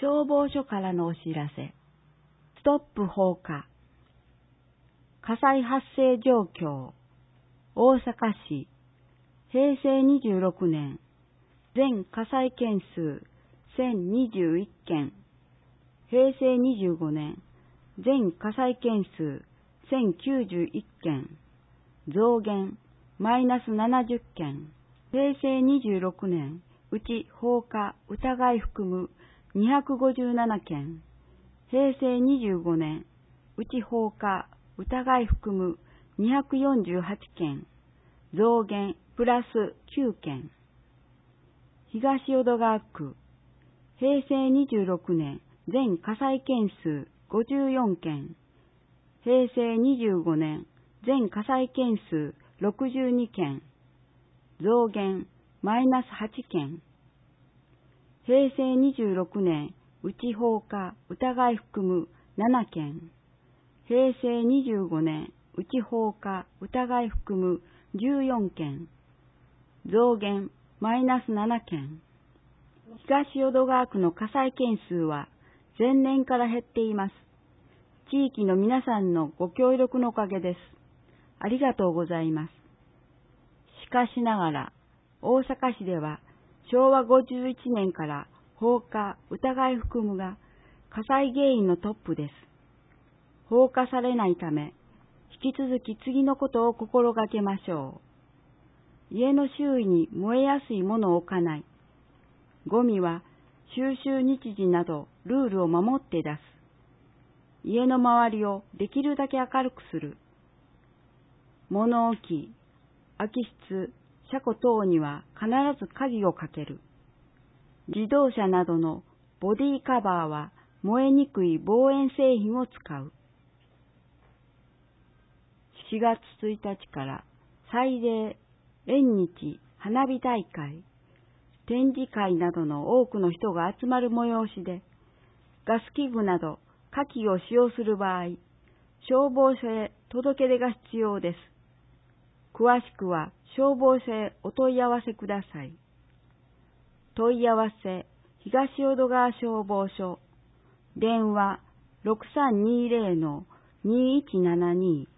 消防署からのお知らせ。ストップ放火。火災発生状況。大阪市。平成26年。全火災件数1021件。平成25年。全火災件数1091件。増減マイナス70件。平成26年。うち放火疑い含む257件。平成25年。うち放火疑い含む248件。増減プラス9件。東淀川区。平成26年。全火災件数54件。平成25年。全火災件数62件。増減マイナス8件。平成26年。うち放火疑い含む7件。平成25年。うち放火疑い含む14件。増減マイナス7件。東淀川区の火災件数は前年から減っています。地域の皆さんのご協力のおかげです。ありがとうございます。しかしながら、大阪市では昭和51年から放火疑い含むが火災原因のトップです。放火されないため、引き続き次のことを心がけましょう。家の周囲に燃えやすいものを置かない。ゴミは収集日時などルールを守って出す。家の周りをできるだけ明るくする。物置、空き室、車庫等には必ず鍵をかける。自動車などのボディカバーは燃えにくい防煙製品を使う。4月1日から祭礼、縁日、花火大会、展示会などの多くの人が集まる催しで、ガス器具など火器を使用する場合、消防署へ届け出が必要です。詳しくは消防署へお問い合わせください。問い合わせ、東淀川消防署、電話 6320-2172